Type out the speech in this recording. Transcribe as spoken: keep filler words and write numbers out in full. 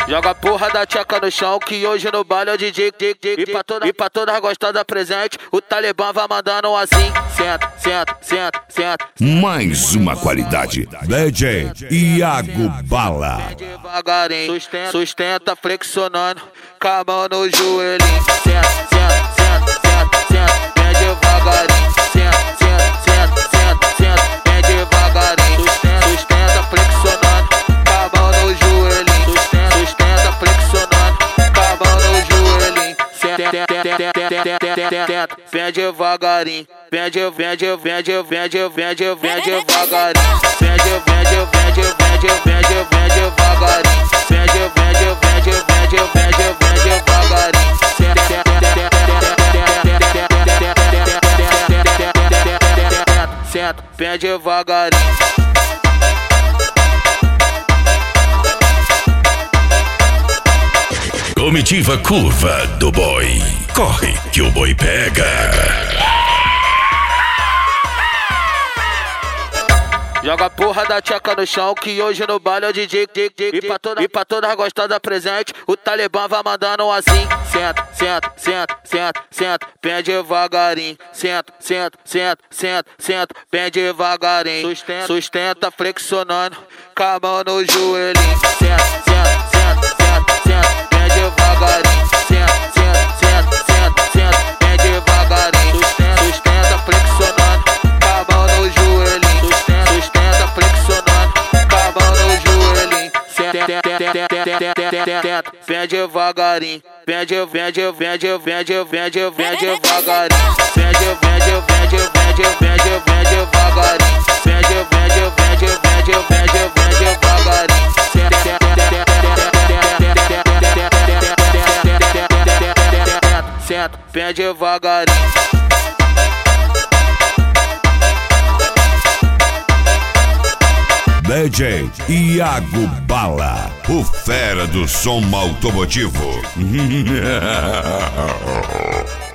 Joga a porra da tcheca no chão, que hoje no baile é o D J. E pra toda, e pra toda gostosa presente, o Talibã vai mandando assim. Senta, senta, senta, senta. Mais uma qualidade. D J Iago Bala. Devagarinho, sustenta, sustenta flexionando, com a mão no joelhinho. Senta, senta, senta, senta, senta. Vem devagarinho. Senta, senta, senta, senta, senta. Vem devagarinho. Sustenta, sustenta flexionando, com a mão no joelhinho. Sustenta, sustenta flexionando, com a mão no joelhinho. Senta, senta, senta, senta. Vem devagarinho. Vem de, vem de, vem de, vem de, vem de, vem devagarinho. Vem de, vem de, vem de, vem de, vem de, vem devagarinho. Vem de, vem de, vem de, vem de, vem de, vem devagarinho. Senta, vem devagarinho. Comitiva curva do boi. Corre que o boi pega. Joga a porra da tcheca no chão, que hoje no baile é o D J. E pra toda, e pra toda gostosa presente, o Talibã vai mandando assim. Senta, senta, senta, senta, senta. Vem devagarinho. Senta, senta, senta, senta, senta. Vem devagarinho. Sustenta, sustenta flexionando, com a mão no joelhinho. Senta, senta, senta, senta, senta. Vem devagarinho. Senta, senta, senta, senta, senta. Vem devagarinho. Sustenta, sustenta flexionando, com a mão no joelhinho. Sustenta flexionando, com a mão no joelhinho. Vem devagarinho. Vem de, vem de, vem de, vem de, vem de, vem devagarinho. Vem de, vem de, vem de, vem de, vem de, vem devagarinho. Vem de, vem de, vem de, vem de, vem de, vem devagarinho. Senta, vem devagarinho. D J Iago Bala, o fera do som automotivo.